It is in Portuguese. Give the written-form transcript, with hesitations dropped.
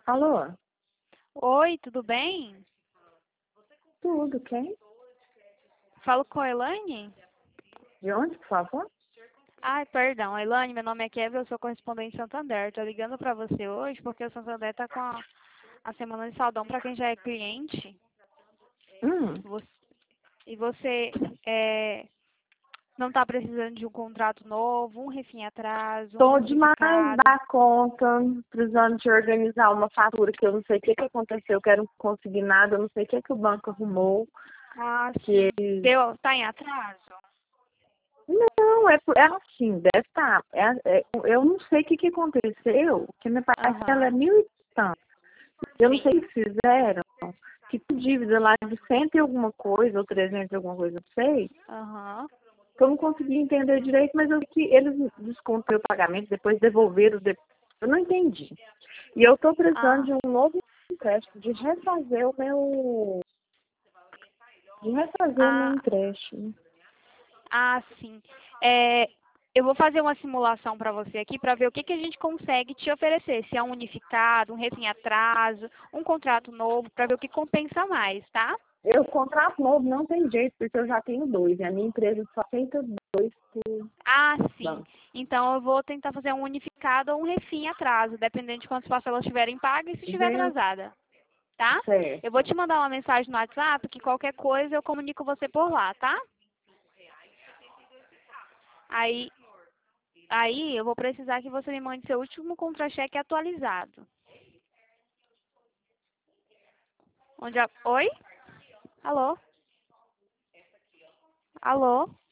Alô? Oi, tudo bem? Tudo, quem? Falo com a Elaine? De onde, por favor? Ai, perdão, Elaine, meu nome é Kevin, eu sou correspondente Santander. Tô ligando pra você hoje porque o Santander tá com a semana de saldão pra quem já é cliente. Hum, Você- E você não tá precisando de um contrato novo, um refim atraso, um tô demais unificado. da conta, precisando de organizar uma fatura que eu não sei o que aconteceu, que era um consignado, eu não sei o que o banco arrumou, Ah, que sim. eles... Tá em atraso? Não, é assim, deve estar. Eu não sei o que aconteceu, que minha parcela é Aham, 1.000 e tanto. Eu não sei sim. o que fizeram, que com dívida lá de 100 e alguma coisa, ou 300 e alguma coisa, não sei. Aham. Que eu não consegui entender direito, mas eu vi que eles descontaram o pagamento, depois devolveram. Eu não entendi. E eu estou precisando Ah, de um novo empréstimo, de refazer o meu ah, empréstimo. sim. É, eu vou fazer uma simulação para você aqui para ver o que a gente consegue te oferecer. Se é um unificado, um refém atraso, um contrato novo, para ver o que compensa mais, tá? Eu contrato novo não tem jeito, porque eu já tenho dois. E a minha empresa só aceita dois por Ah, sim. banco. Então eu vou tentar fazer um unificado ou um refém atraso, dependendo de quantas parcelas estiverem pagas e se estiver Gente, atrasada, tá? Eu vou certo. te mandar uma mensagem no WhatsApp que qualquer coisa eu comunico você por lá, tá? Aí, aí eu vou precisar que você me mande seu último contra-cheque atualizado. Oi? Alô? Alô?